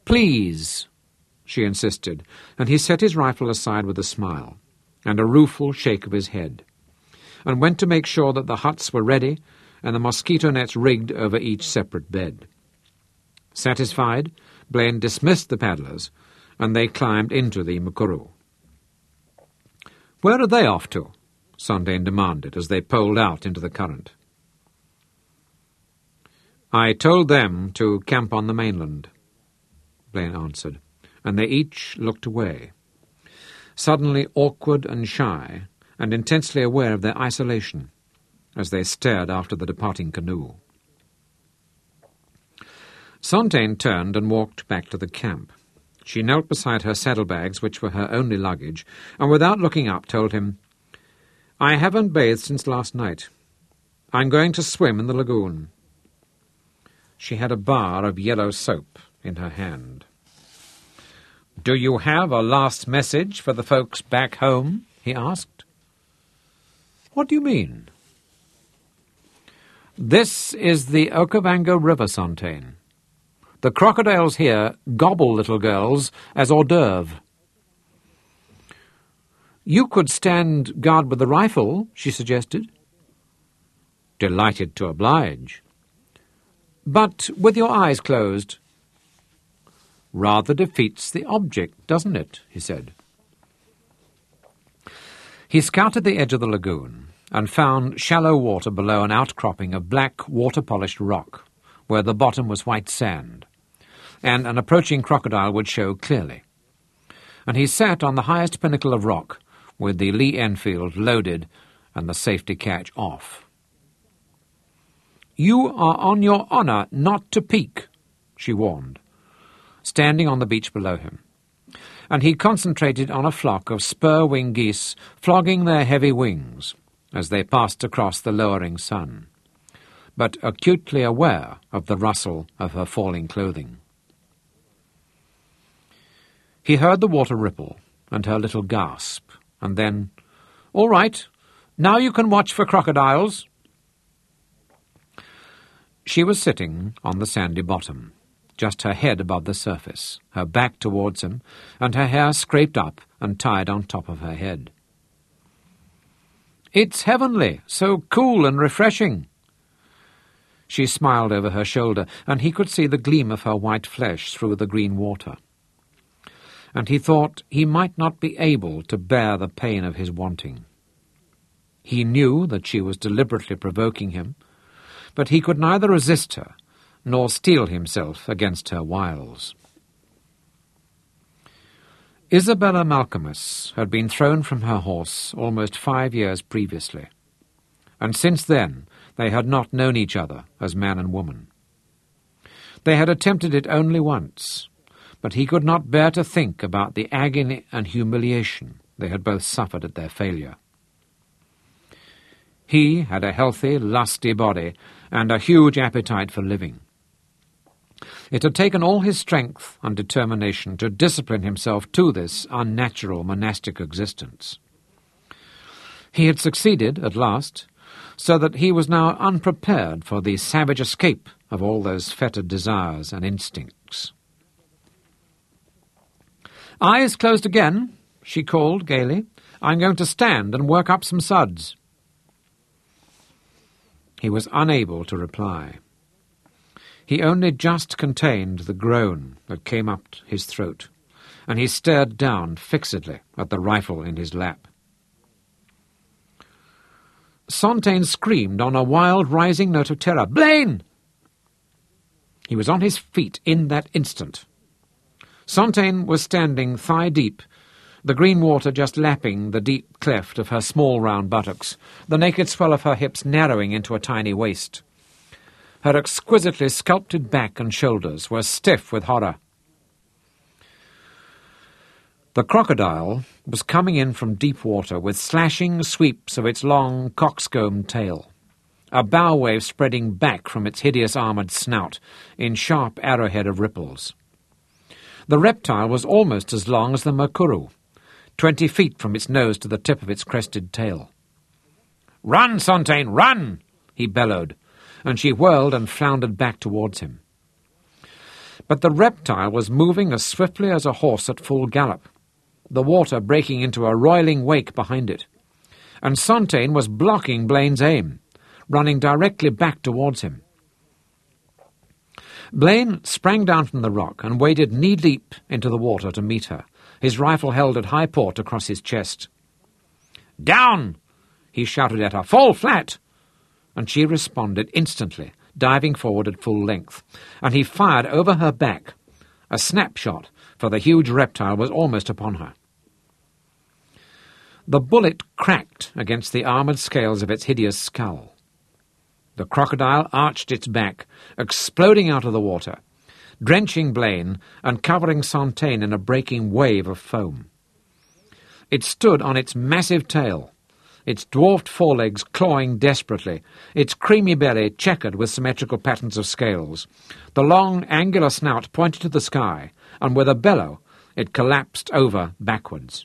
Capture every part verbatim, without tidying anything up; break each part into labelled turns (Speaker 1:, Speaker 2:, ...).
Speaker 1: Please, she insisted, and he set his rifle aside with a smile and a rueful shake of his head, and went to make sure that the huts were ready and the mosquito nets rigged over each separate bed. Satisfied, Blaine dismissed the paddlers, and they climbed into the Mukuru. "Where are they off to?" Sontaine demanded as they poled out into the current. "I told them to camp on the mainland," Blaine answered, and they each looked away, suddenly awkward and shy, and intensely aware of their isolation, as they stared after the departing canoe. Sontaine turned and walked back to the camp. She knelt beside her saddlebags, which were her only luggage, and without looking up told him, "I haven't bathed since last night. I'm going to swim in the lagoon." She had a bar of yellow soap in her hand. "Do you have a last message for the folks back home?" he asked. "What do you mean?" "This is the Okavango River, Sontaine. The crocodiles here gobble little girls as hors d'oeuvre." "You could stand guard with the rifle," she suggested. "Delighted to oblige." "But with your eyes closed." "Rather defeats the object, doesn't it?" he said. He scouted the edge of the lagoon and found shallow water below an outcropping of black, water-polished rock, where the bottom was white sand, and an approaching crocodile would show clearly. And he sat on the highest pinnacle of rock, with the Lee Enfield loaded and the safety catch off. "You are on your honour not to peek," she warned, standing on the beach below him, and he concentrated on a flock of spur-wing geese flogging their heavy wings as they passed across the lowering sun, but acutely aware of the rustle of her falling clothing. He heard the water ripple and her little gasp, and then, "All right, now you can watch for crocodiles." She was sitting on the sandy bottom, just her head above the surface, her back towards him, and her hair scraped up and tied on top of her head. "It's heavenly, so cool and refreshing." She smiled over her shoulder, and he could see the gleam of her white flesh through the green water. And he thought he might not be able to bear the pain of his wanting. He knew that she was deliberately provoking him, but he could neither resist her nor steel himself against her wiles. Isabella Malcolmus had been thrown from her horse almost five years previously, and since then they had not known each other as man and woman. They had attempted it only once, but he could not bear to think about the agony and humiliation they had both suffered at their failure. He had a healthy, lusty body and a huge appetite for living. It had taken all his strength and determination to discipline himself to this unnatural monastic existence. He had succeeded at last, so that he was now unprepared for the savage escape of all those fettered desires and instincts. "Eyes closed again," she called gaily. "I'm going to stand and work up some suds." He was unable to reply. He only just contained the groan that came up his throat, and he stared down fixedly at the rifle in his lap. Sontaine screamed on a wild, rising note of terror. "Blaine!" He was on his feet in that instant. Sontaine was standing thigh-deep, the green water just lapping the deep cleft of her small round buttocks, the naked swell of her hips narrowing into a tiny waist. Her exquisitely sculpted back and shoulders were stiff with horror. The crocodile was coming in from deep water with slashing sweeps of its long coxcomb tail, a bow wave spreading back from its hideous armoured snout in sharp arrowhead of ripples. The reptile was almost as long as the Mukuru, twenty feet from its nose to the tip of its crested tail. "Run, Sontaine, run!" he bellowed, and she whirled and floundered back towards him. But the reptile was moving as swiftly as a horse at full gallop, the water breaking into a roiling wake behind it. And Sontaine was blocking Blaine's aim, running directly back towards him. Blaine sprang down from the rock and waded knee-deep into the water to meet her, his rifle held at high port across his chest. "Down!" he shouted at her. "Fall flat!" And she responded instantly, diving forward at full length, and he fired over her back, a snapshot, for the huge reptile was almost upon her. The bullet cracked against the armoured scales of its hideous skull. The crocodile arched its back, exploding out of the water, drenching Blaine and covering Sontaine in a breaking wave of foam. It stood on its massive tail, its dwarfed forelegs clawing desperately, its creamy belly checkered with symmetrical patterns of scales. The long, angular snout pointed to the sky, and with a bellow it collapsed over backwards.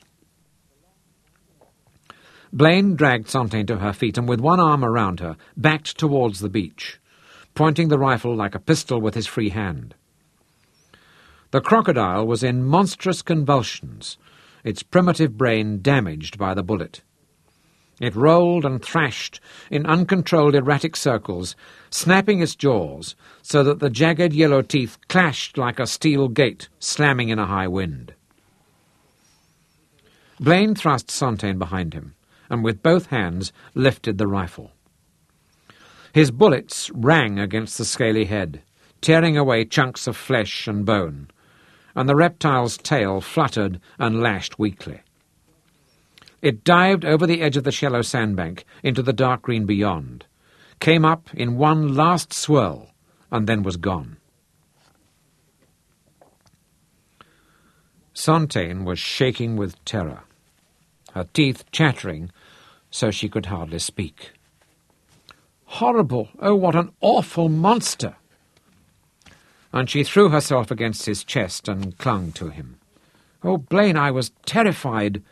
Speaker 1: Blaine dragged Sontaine to her feet and with one arm around her, backed towards the beach, pointing the rifle like a pistol with his free hand. The crocodile was in monstrous convulsions, its primitive brain damaged by the bullet. It rolled and thrashed in uncontrolled erratic circles, snapping its jaws so that the jagged yellow teeth clashed like a steel gate slamming in a high wind. Blaine thrust Sontaine behind him, and with both hands lifted the rifle. His bullets rang against the scaly head, tearing away chunks of flesh and bone, and the reptile's tail fluttered and lashed weakly. It dived over the edge of the shallow sandbank into the dark green beyond, came up in one last swirl, and then was gone. Sontaine was shaking with terror, her teeth chattering so she could hardly speak. "Horrible! Oh, what an awful monster!" And she threw herself against his chest and clung to him. "Oh, Blaine, I was terrified."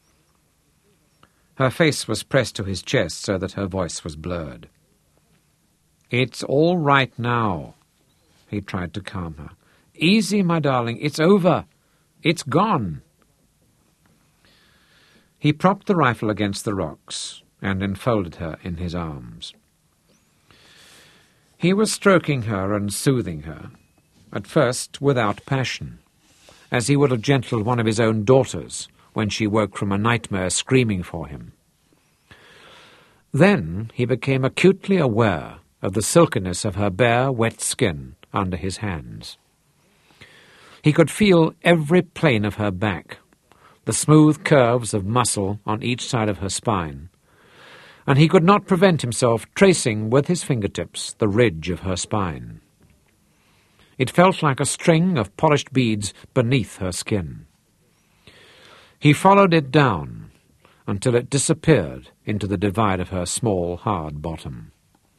Speaker 1: Her face was pressed to his chest so that her voice was blurred. "It's all right now," he tried to calm her. "Easy, my darling, it's over. It's gone." He propped the rifle against the rocks and enfolded her in his arms. He was stroking her and soothing her, at first without passion, as he would have gentled one of his own daughters when she woke from a nightmare screaming for him. Then he became acutely aware of the silkiness of her bare, wet skin under his hands. He could feel every plane of her back, the smooth curves of muscle on each side of her spine, and he could not prevent himself tracing with his fingertips the ridge of her spine. It felt like a string of polished beads beneath her skin. He followed it down until it disappeared into the divide of her small, hard bottom.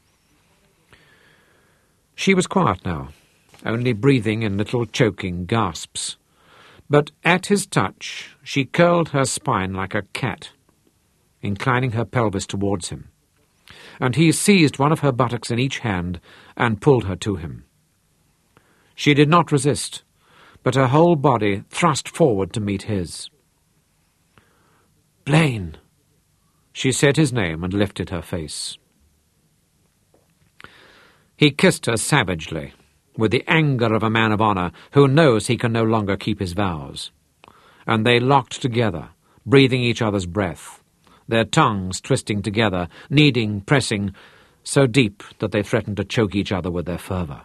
Speaker 1: She was quiet now, only breathing in little choking gasps. But at his touch she curled her spine like a cat, inclining her pelvis towards him, and he seized one of her buttocks in each hand and pulled her to him. She did not resist, but her whole body thrust forward to meet his. "Blaine!" She said his name and lifted her face. He kissed her savagely, with the anger of a man of honour who knows he can no longer keep his vows. And they locked together, breathing each other's breath, their tongues twisting together, kneading, pressing, so deep that they threatened to choke each other with their fervour.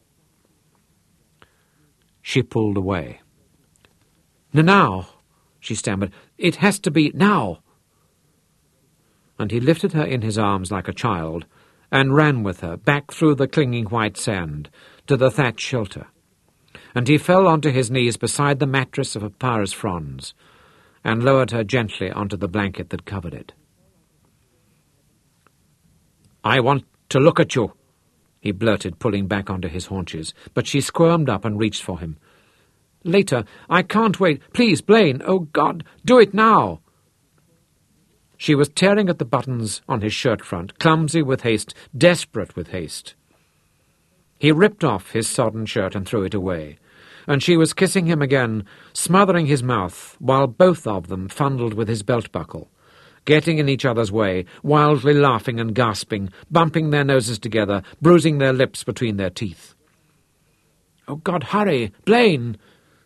Speaker 1: She pulled away. "Now," she stammered. "It has to be now." And he lifted her in his arms like a child and ran with her back through the clinging white sand to the thatched shelter, and he fell onto his knees beside the mattress of a papyrus fronds and lowered her gently onto the blanket that covered it. "I want to look at you," he blurted, pulling back onto his haunches, but she squirmed up and reached for him. "Later. I can't wait. Please, Blaine. Oh, God, do it now." She was tearing at the buttons on his shirt front, clumsy with haste, desperate with haste. He ripped off his sodden shirt and threw it away, and she was kissing him again, smothering his mouth, while both of them fondled with his belt-buckle, getting in each other's way, wildly laughing and gasping, bumping their noses together, bruising their lips between their teeth. "Oh, God, hurry! Blaine!"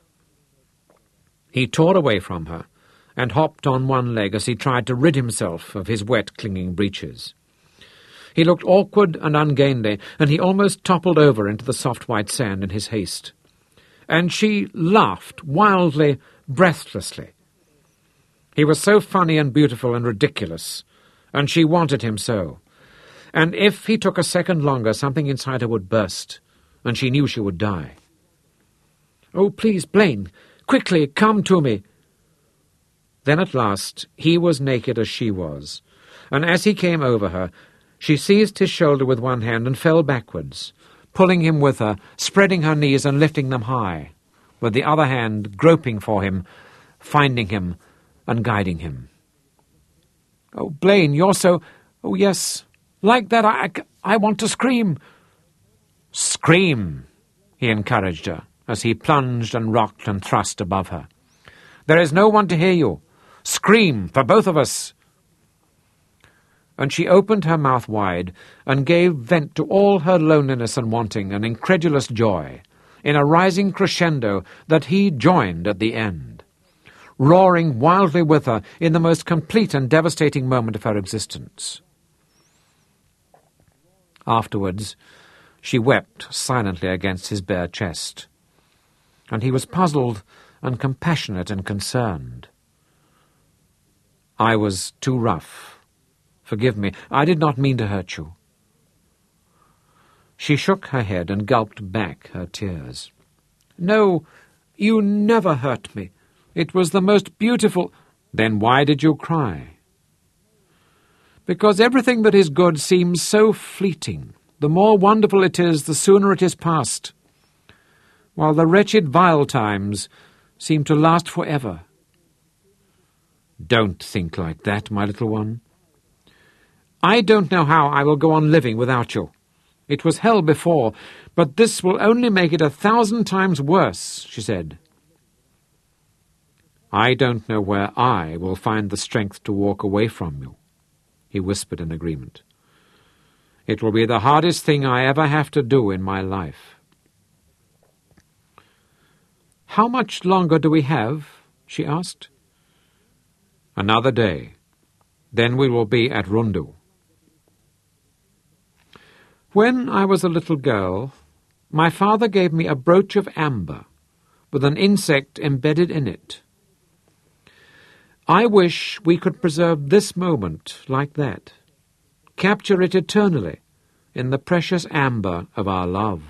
Speaker 1: He tore away from her, and hopped on one leg as he tried to rid himself of his wet, clinging breeches. He looked awkward and ungainly, and he almost toppled over into the soft white sand in his haste. And she laughed wildly, breathlessly. He was so funny and beautiful and ridiculous, and she wanted him so. And if he took a second longer, something inside her would burst, and she knew she would die. "Oh, please, Blaine, quickly, come to me." Then at last he was naked as she was, and as he came over her, she seized his shoulder with one hand and fell backwards, pulling him with her, spreading her knees and lifting them high, with the other hand groping for him, finding him and guiding him. "Oh, Blaine, you're so... Oh, yes, like that I, I, I want to scream." "Scream," he encouraged her, as he plunged and rocked and thrust above her. "There is no one to hear you. Scream, for both of us." And she opened her mouth wide and gave vent to all her loneliness and wanting and incredulous joy, in a rising crescendo that he joined at the end, roaring wildly with her in the most complete and devastating moment of her existence. Afterwards, she wept silently against his bare chest, and he was puzzled and compassionate and concerned. "I was too rough. Forgive me, I did not mean to hurt you." She shook her head and gulped back her tears. "No, you never hurt me. It was the most beautiful—" "Then why did you cry?" "Because everything that is good seems so fleeting. The more wonderful it is, the sooner it is past, while the wretched vile times seem to last forever." "Don't think like that, my little one." "I don't know how I will go on living without you. It was hell before, but this will only make it a thousand times worse," she said. "I don't know where I will find the strength to walk away from you," he whispered in agreement. "It will be the hardest thing I ever have to do in my life." "How much longer do we have?" she asked. "Another day. Then we will be at Rundu." "When I was a little girl, my father gave me a brooch of amber with an insect embedded in it. I wish we could preserve this moment like that, capture it eternally in the precious amber of our love."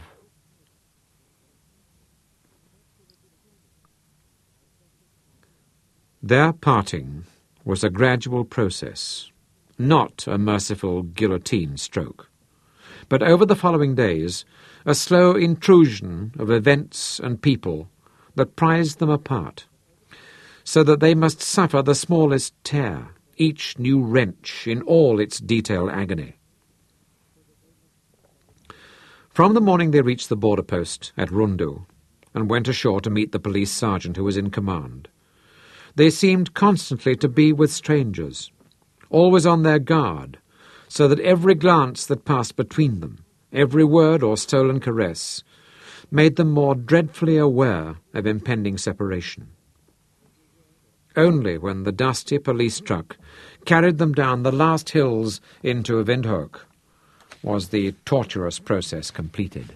Speaker 1: Their parting was a gradual process, not a merciful guillotine stroke, but over the following days a slow intrusion of events and people that prized them apart, so that they must suffer the smallest tear, each new wrench in all its detailed agony. From the morning they reached the border post at Rundu and went ashore to meet the police sergeant who was in command, they seemed constantly to be with strangers, always on their guard, so that every glance that passed between them, every word or stolen caress, made them more dreadfully aware of impending separation. Only when the dusty police truck carried them down the last hills into Windhoek was the torturous process completed.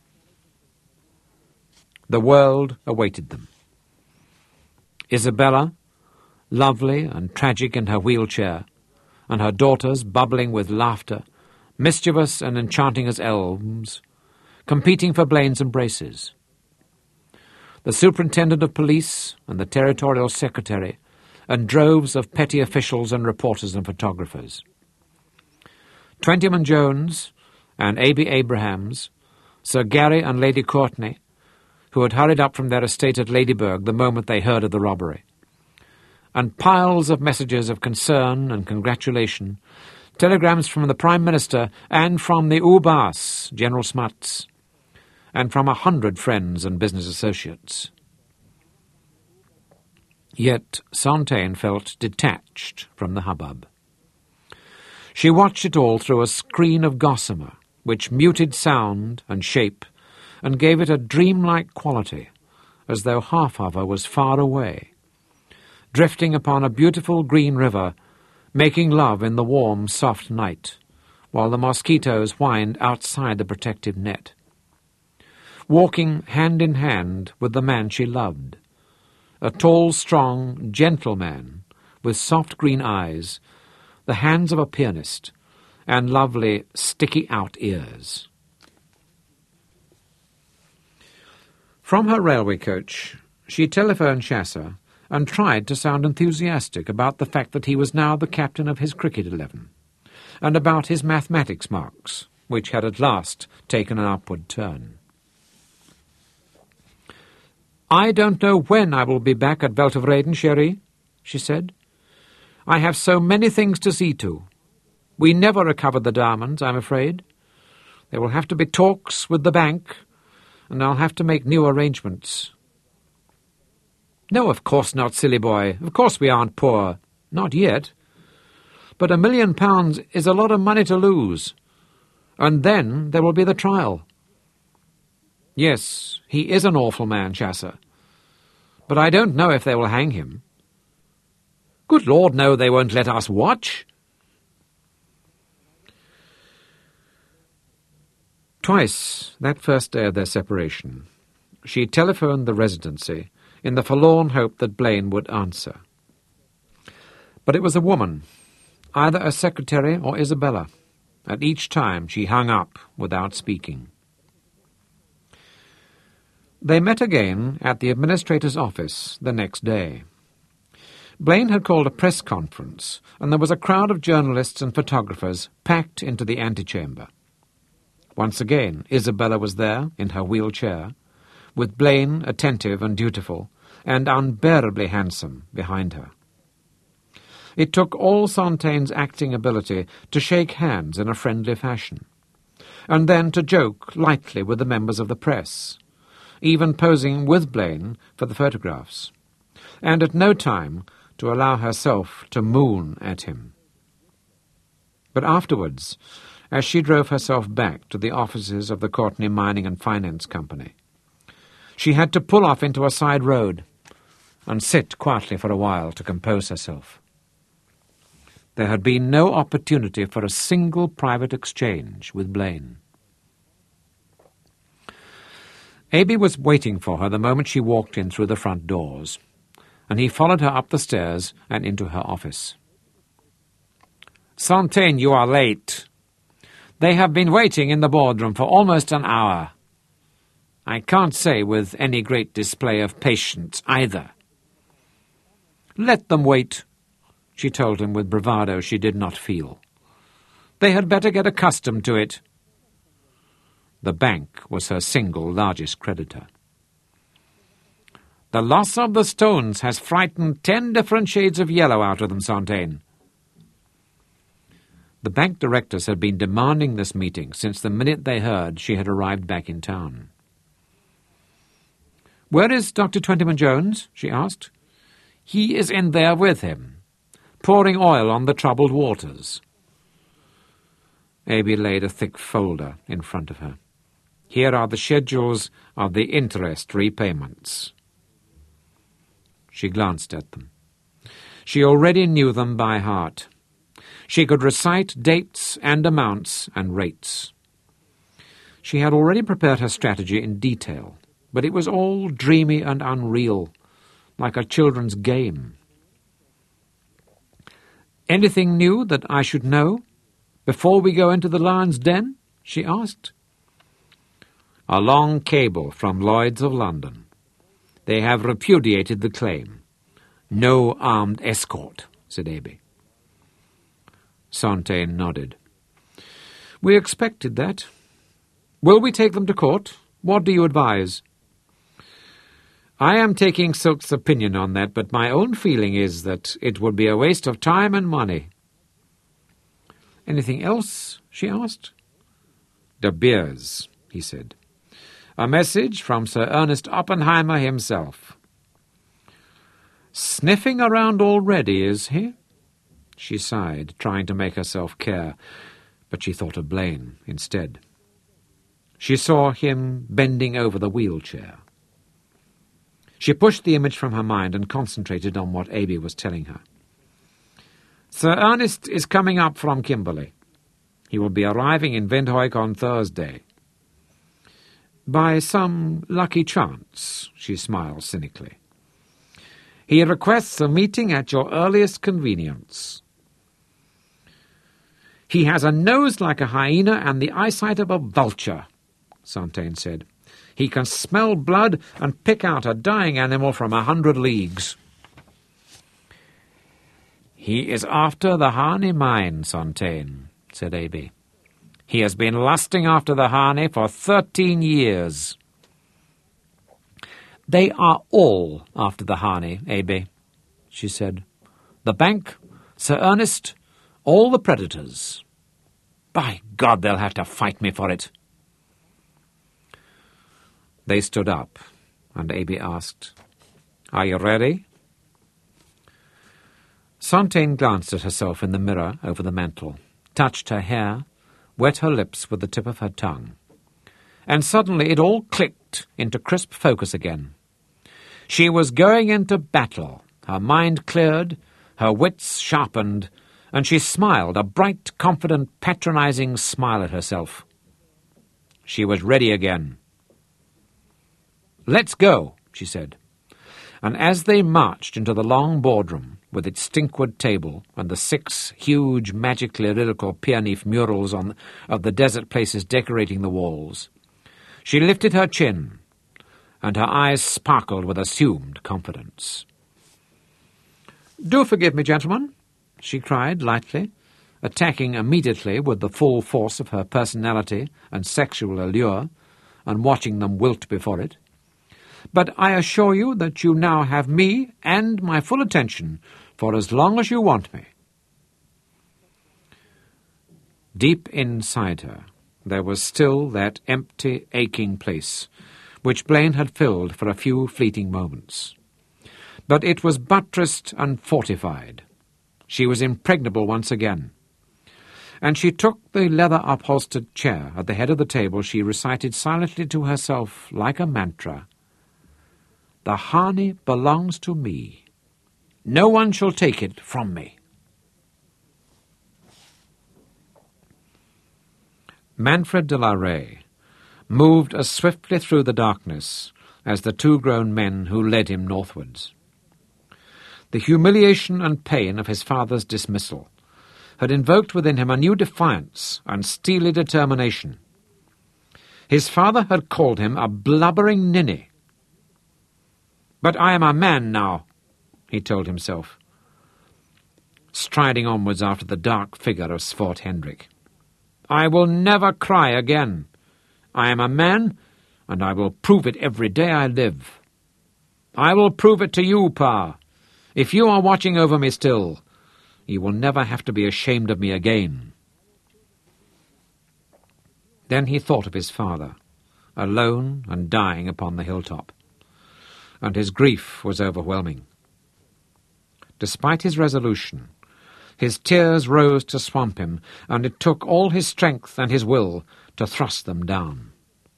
Speaker 1: The world awaited them. Isabella, lovely and tragic in her wheelchair, and her daughters bubbling with laughter, mischievous and enchanting as elms, competing for Blaine's embraces. The superintendent of police and the territorial secretary, and droves of petty officials and reporters and photographers. Twentyman Jones and A B Abrahams, Sir Gary and Lady Courtney, who had hurried up from their estate at Ladysburg the moment they heard of the robbery, and piles of messages of concern and congratulation, telegrams from the Prime Minister and from the U B A S, General Smuts, and from a hundred friends and business associates. Yet Sontaine felt detached from the hubbub. She watched it all through a screen of gossamer, which muted sound and shape and gave it a dreamlike quality, as though half of her was far away, drifting upon a beautiful green river, making love in the warm, soft night, while the mosquitoes whined outside the protective net, walking hand in hand with the man she loved, a tall, strong, gentle man with soft green eyes, the hands of a pianist, and lovely, sticky-out ears. From her railway coach, she telephoned Chasser and tried to sound enthusiastic about the fact that he was now the captain of his cricket eleven, and about his mathematics marks, which had at last taken an upward turn. "I don't know when I will be back at Weltevreden, Cherie," she said. "I have so many things to see to. We never recovered the diamonds, I'm afraid. There will have to be talks with the bank, and I'll have to make new arrangements." "No, of course not, silly boy. Of course we aren't poor. Not yet. But a million pounds is a lot of money to lose. And then there will be the trial." "Yes, he is an awful man, Chasser. But I don't know if they will hang him." "Good Lord, no, they won't let us watch." Twice, that first day of their separation, she telephoned the Residency in the forlorn hope that Blaine would answer. But it was a woman, either a secretary or Isabella, and each time she hung up without speaking. They met again at the administrator's office the next day. Blaine had called a press conference, and there was a crowd of journalists and photographers packed into the antechamber. Once again, Isabella was there, in her wheelchair, with Blaine attentive and dutiful, and unbearably handsome behind her. It took all Sontaine's acting ability to shake hands in a friendly fashion, and then to joke lightly with the members of the press, even posing with Blaine for the photographs, and at no time to allow herself to moon at him. But afterwards, as she drove herself back to the offices of the Courtenay Mining and Finance Company, she had to pull off into a side road and sit quietly for a while to compose herself. There had been no opportunity for a single private exchange with Blaine. Abby was waiting for her the moment she walked in through the front doors, and he followed her up the stairs and into her office. "Sontaine, you are late. They have been waiting in the boardroom for almost an hour. I can't say with any great display of patience either." "Let them wait," she told him with bravado she did not feel. "They had better get accustomed to it." The bank was her single largest creditor. "The loss of the stones has frightened ten different shades of yellow out of them, Sontaine." The bank directors had been demanding this meeting since the minute they heard she had arrived back in town. "Where is Doctor Twentyman-Jones?" she asked. "He is in there with him, pouring oil on the troubled waters." Abby laid a thick folder in front of her. "Here are the schedules of the interest repayments." She glanced at them. She already knew them by heart. She could recite dates and amounts and rates. She had already prepared her strategy in detail, but it was all dreamy and unreal, like a children's game. "Anything new that I should know before we go into the lion's den?" she asked. "A long cable from Lloyd's of London. They have repudiated the claim. No armed escort," said Abby. Sontaine nodded. "We expected that. Will we take them to court? What do you advise?" "I am taking Silk's opinion on that, but my own feeling is that it would be a waste of time and money." "Anything else?" she asked. "De Beers," he said. A message from Sir Ernest Oppenheimer himself. Sniffing around already, is he? She sighed, trying to make herself care, but she thought of Blaine instead. She saw him bending over the wheelchair. She pushed the image from her mind and concentrated on what Aby was telling her. Sir Ernest is coming up from Kimberley. He will be arriving in Windhoek on Thursday. By some lucky chance, she smiled cynically. He requests a meeting at your earliest convenience. He has a nose like a hyena and the eyesight of a vulture, Santain said. He can smell blood and pick out a dying animal from a hundred leagues. He is after the Harney mine, Santain, said Aby. He has been lusting after the Harney for thirteen years. They are all after the Harney, Aby, she said. The bank, Sir Ernest, all the predators. By God, they'll have to fight me for it. They stood up, and Aby asked, Are you ready? Santain glanced at herself in the mirror over the mantel, touched her hair, wet her lips with the tip of her tongue. And suddenly it all clicked into crisp focus again. She was going into battle, her mind cleared, her wits sharpened, and she smiled, a bright, confident, patronizing smile at herself. She was ready again. Let's go, she said. And as they marched into the long boardroom, with its stinkwood table and the six huge, magically lyrical pear-leaf murals on, of the desert places decorating the walls, she lifted her chin, and her eyes sparkled with assumed confidence. Do forgive me, gentlemen, she cried lightly, attacking immediately with the full force of her personality and sexual allure, and watching them wilt before it. But I assure you that you now have me and my full attention for as long as you want me. Deep inside her, there was still that empty, aching place, which Blaine had filled for a few fleeting moments. But it was buttressed and fortified. She was impregnable once again. And she took the leather-upholstered chair at the head of the table. She recited silently to herself, like a mantra, The Harney belongs to me. No one shall take it from me. Manfred de la Rey moved as swiftly through the darkness as the two grown men who led him northwards. The humiliation and pain of his father's dismissal had invoked within him a new defiance and steely determination. His father had called him a blubbering ninny. But I am a man now, he told himself, striding onwards after the dark figure of Svort Hendrik. I will never cry again. I am a man, and I will prove it every day I live. I will prove it to you, Pa. If you are watching over me still, you will never have to be ashamed of me again. Then he thought of his father, alone and dying upon the hilltop, and his grief was overwhelming. Despite his resolution, his tears rose to swamp him, and it took all his strength and his will to thrust them down.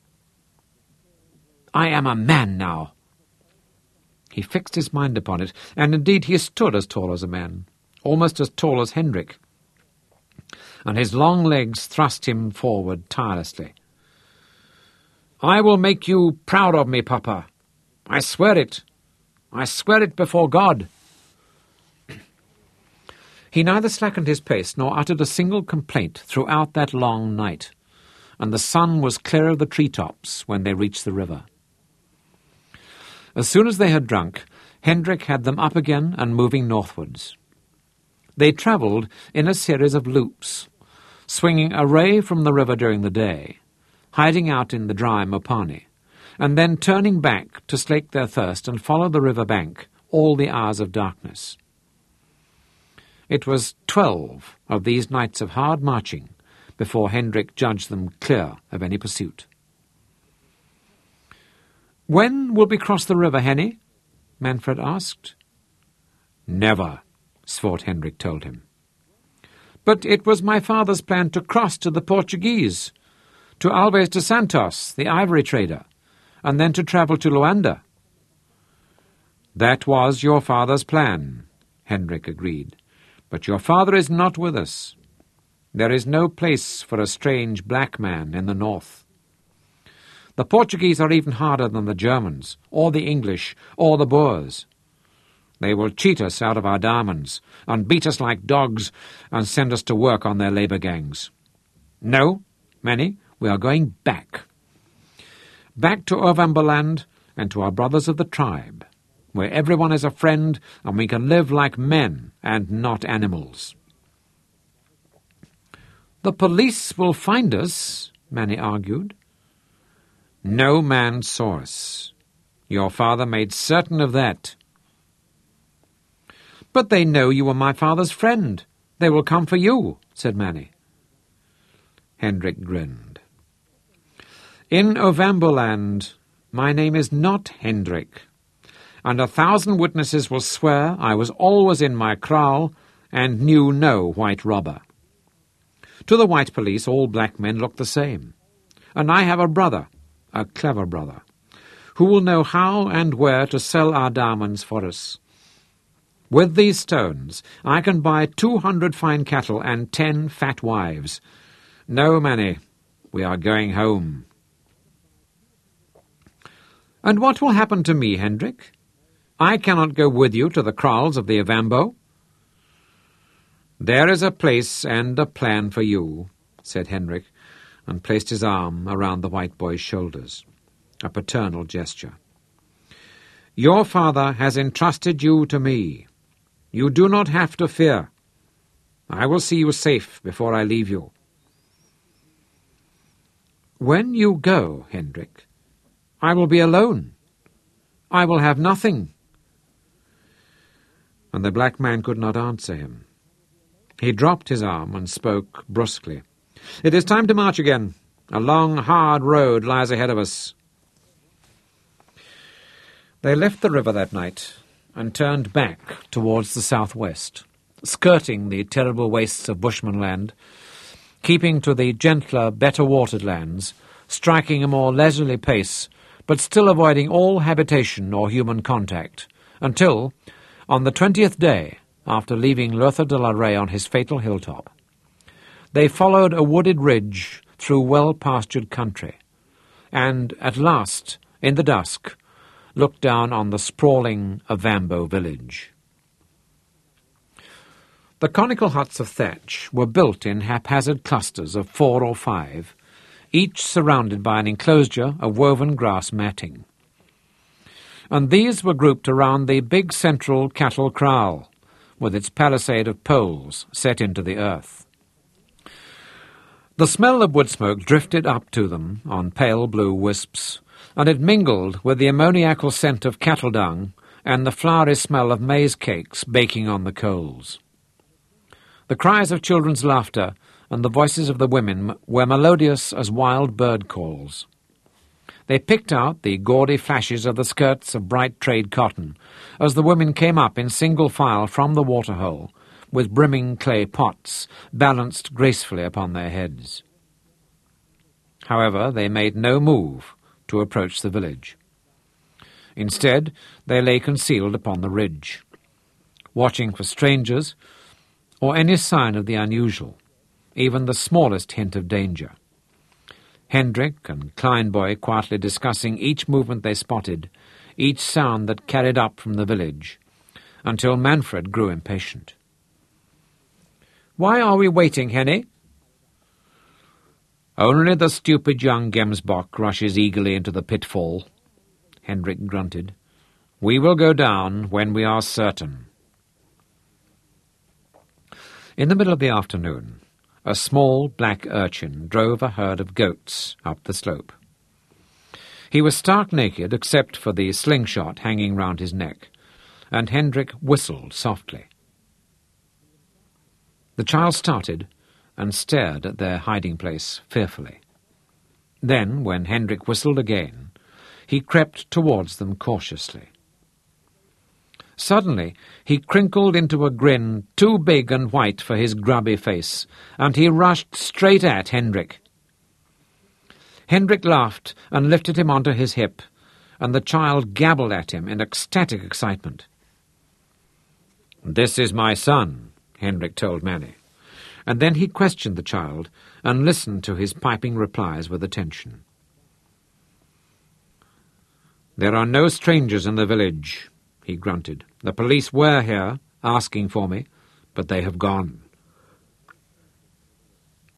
Speaker 1: I am a man now. He fixed his mind upon it, and indeed he stood as tall as a man, almost as tall as Hendrik, and his long legs thrust him forward tirelessly. I will make you proud of me, Papa. I swear it. I swear it before God. He neither slackened his pace nor uttered a single complaint throughout that long night, and the sun was clear of the treetops when they reached the river. As soon as they had drunk, Hendrik had them up again and moving northwards. They travelled in a series of loops, swinging away from the river during the day, hiding out in the dry Mopani, and then turning back to slake their thirst and follow the river bank all the hours of darkness. It was twelve of these nights of hard marching before Hendrik judged them clear of any pursuit. "When will we cross the river, Henny?" Manfred asked. "Never," Svort Hendrik told him. "But it was my father's plan to cross to the Portuguese, to Alves de Santos, the ivory trader, and then to travel to Luanda." "That was your father's plan," Hendrik agreed. "But your father is not with us. There is no place for a strange black man in the north. The Portuguese are even harder than the Germans, or the English, or the Boers. They will cheat us out of our diamonds, and beat us like dogs, and send us to work on their labour gangs. No, Manny, we are going back. Back to Ovamboland and to our brothers of the tribe, where everyone is a friend and we can live like men and not animals." "The police will find us," Manny argued. "No man saw us. Your father made certain of that." "But they know you are my father's friend. They will come for you," said Manny. Hendrik grinned. "In Ovamboland, my name is not Hendrik, and a thousand witnesses will swear I was always in my kraal and knew no white robber. To the white police, all black men look the same, and I have a brother, a clever brother, who will know how and where to sell our diamonds for us. With these stones, I can buy two hundred fine cattle and ten fat wives. No, Manny, we are going home." "And what will happen to me, Hendrik? I cannot go with you to the kraals of the Ovambo." "There is a place and a plan for you," said Hendrik, and placed his arm around the white boy's shoulders, a paternal gesture. "Your father has entrusted you to me. You do not have to fear. I will see you safe before I leave you." "When you go, Hendrik, I will be alone. I will have nothing." And the black man could not answer him. He dropped his arm and spoke brusquely. "It is time to march again. A long, hard road lies ahead of us." They left the river that night and turned back towards the southwest, skirting the terrible wastes of Bushmanland, keeping to the gentler, better-watered lands, striking a more leisurely pace, but still avoiding all habitation or human contact, until, on the twentieth day after leaving Lurther de la Rey on his fatal hilltop, they followed a wooded ridge through well-pastured country, and, at last, in the dusk, looked down on the sprawling Ovambo village. The conical huts of thatch were built in haphazard clusters of four or five, each surrounded by an enclosure of woven grass matting. And these were grouped around the big central cattle kraal, with its palisade of poles set into the earth. The smell of wood smoke drifted up to them on pale blue wisps, and it mingled with the ammoniacal scent of cattle dung and the floury smell of maize cakes baking on the coals. The cries of children's laughter and the voices of the women were melodious as wild bird calls. They picked out the gaudy flashes of the skirts of bright trade cotton as the women came up in single file from the waterhole, with brimming clay pots balanced gracefully upon their heads. However, they made no move to approach the village. Instead, they lay concealed upon the ridge, watching for strangers or any sign of the unusual, even the smallest hint of danger. Hendrik and Kleinboy quietly discussing each movement they spotted, each sound that carried up from the village, until Manfred grew impatient. "Why are we waiting, Henny?" "Only the stupid young Gemsbok rushes eagerly into the pitfall," Hendrik grunted. "We will go down when we are certain." In the middle of the afternoon, a small black urchin drove a herd of goats up the slope. He was stark naked except for the slingshot hanging round his neck, and Hendrik whistled softly. The child started and stared at their hiding place fearfully. Then, when Hendrik whistled again, he crept towards them cautiously. Suddenly he crinkled into a grin too big and white for his grubby face, and he rushed straight at Hendrik. Hendrik laughed and lifted him onto his hip, and the child gabbled at him in ecstatic excitement. "This is my son," Hendrik told Manny, and then he questioned the child and listened to his piping replies with attention. "There are no strangers in the village," he grunted. "The police were here, asking for me, but they have gone."